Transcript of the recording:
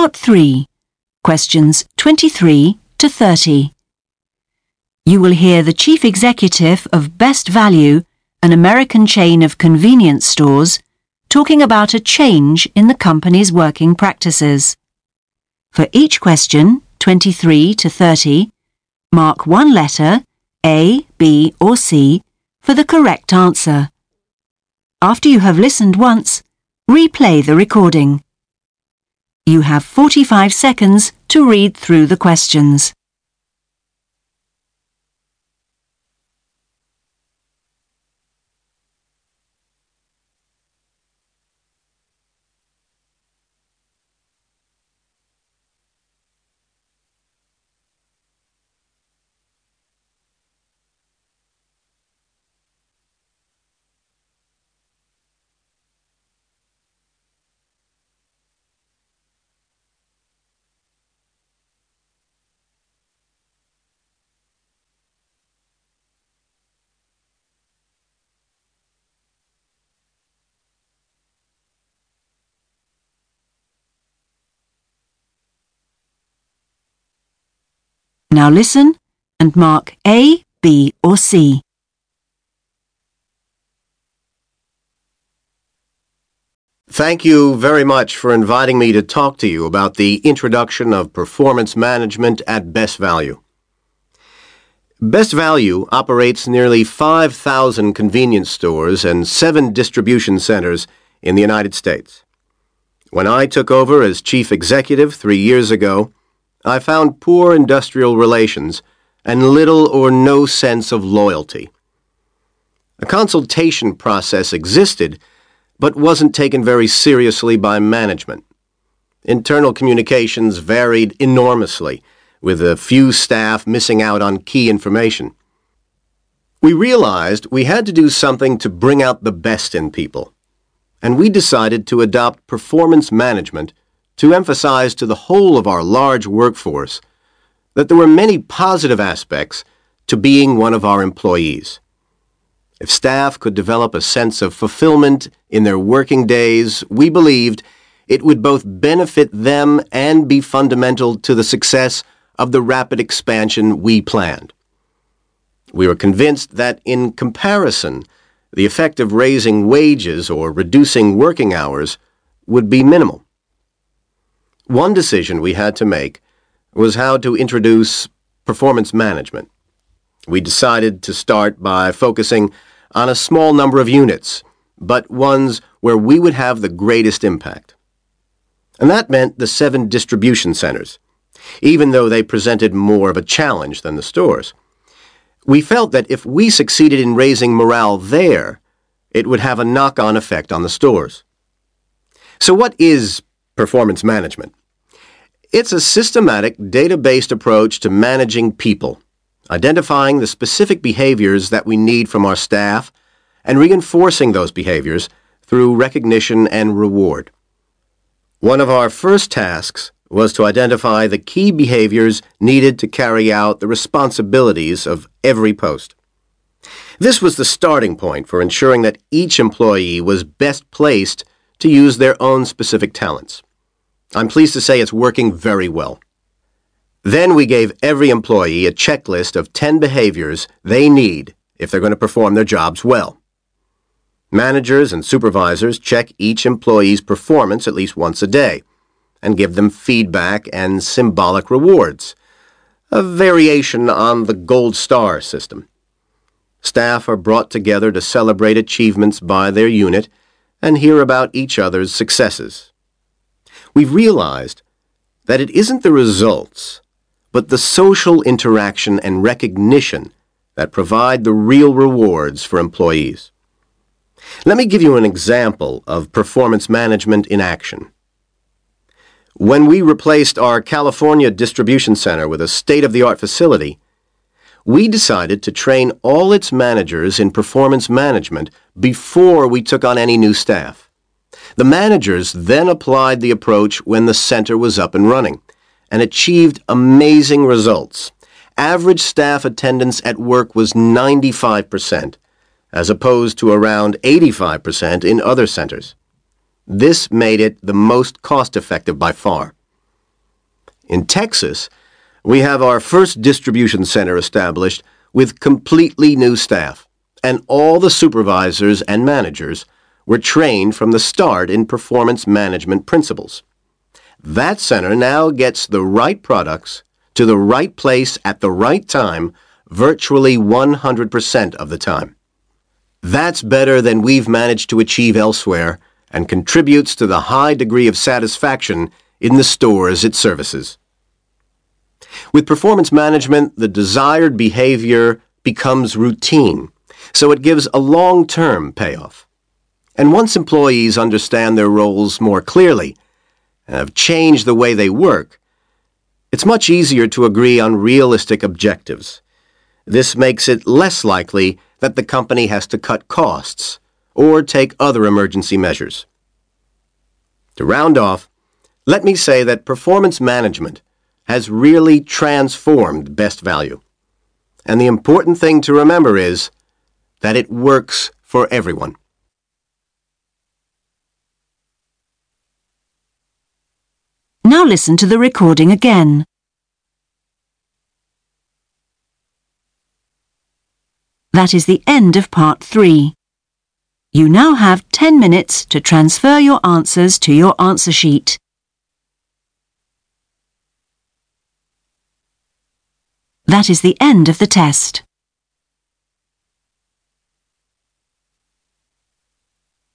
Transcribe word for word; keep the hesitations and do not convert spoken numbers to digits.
Part three, questions twenty-three to thirty. You will hear the Chief Executive of Best Value, an American chain of convenience stores, talking about a change in the company's working practices. For each question, twenty-three to thirty, mark one letter, A, B or C, for the correct answer. After you have listened once, replay the recording. You have forty-five seconds to read through the questions. Now listen and mark A, B or C. Thank you very much for inviting me to talk to you about the introduction of performance management at Best Value. Best Value operates nearly five thousand convenience stores and seven distribution centers in the United States. When I took over as chief executive three years ago, I found poor industrial relations and little or no sense of loyalty. A consultation process existed, but wasn't taken very seriously by management. Internal communications varied enormously, with a few staff missing out on key information. We realized we had to do something to bring out the best in people, and we decided to adopt performance management to emphasize to the whole of our large workforce that there were many positive aspects to being one of our employees. If staff could develop a sense of fulfillment in their working days, we believed it would both benefit them and be fundamental to the success of the rapid expansion we planned. We were convinced that in comparison, the effect of raising wages or reducing working hours would be minimal. One decision we had to make was how to introduce performance management. We decided to start by focusing on a small number of units, but ones where we would have the greatest impact. And that meant the seven distribution centers, even though they presented more of a challenge than the stores. We felt that if we succeeded in raising morale there, it would have a knock-on effect on the stores. So what is performance management? It's a systematic, data-based approach to managing people, identifying the specific behaviors that we need from our staff, and reinforcing those behaviors through recognition and reward. One of our first tasks was to identify the key behaviors needed to carry out the responsibilities of every post. This was the starting point for ensuring that each employee was best placed to use their own specific talents. I'm pleased to say it's working very well. Then we gave every employee a checklist of ten behaviors they need if they're going to perform their jobs well. Managers and supervisors check each employee's performance at least once a day and give them feedback and symbolic rewards, a variation on the gold star system. Staff are brought together to celebrate achievements by their unit and hear about each other's successes. We've realized that it isn't the results, but the social interaction and recognition that provide the real rewards for employees. Let me give you an example of performance management in action. When we replaced our California distribution center with a state-of-the-art facility, we decided to train all its managers in performance management before we took on any new staff. The managers then applied the approach when the center was up and running and achieved amazing results. Average staff attendance at work was ninety-five percent, as opposed to around eighty-five percent in other centers. This made it the most cost-effective by far. In Texas, we have our first distribution center established with completely new staff, and all the supervisors and managers were trained from the start in performance management principles. That center now gets the right products to the right place at the right time virtually one hundred percent of the time. That's better than we've managed to achieve elsewhere and contributes to the high degree of satisfaction in the stores it services. With performance management, the desired behavior becomes routine, so it gives a long-term payoff. And once employees understand their roles more clearly and have changed the way they work, it's much easier to agree on realistic objectives. This makes it less likely that the company has to cut costs or take other emergency measures. To round off, let me say that performance management has really transformed Best Value. And the important thing to remember is that it works for everyone. Now listen to the recording again. That is the end of part three. You now have ten minutes to transfer your answers to your answer sheet. That is the end of the test.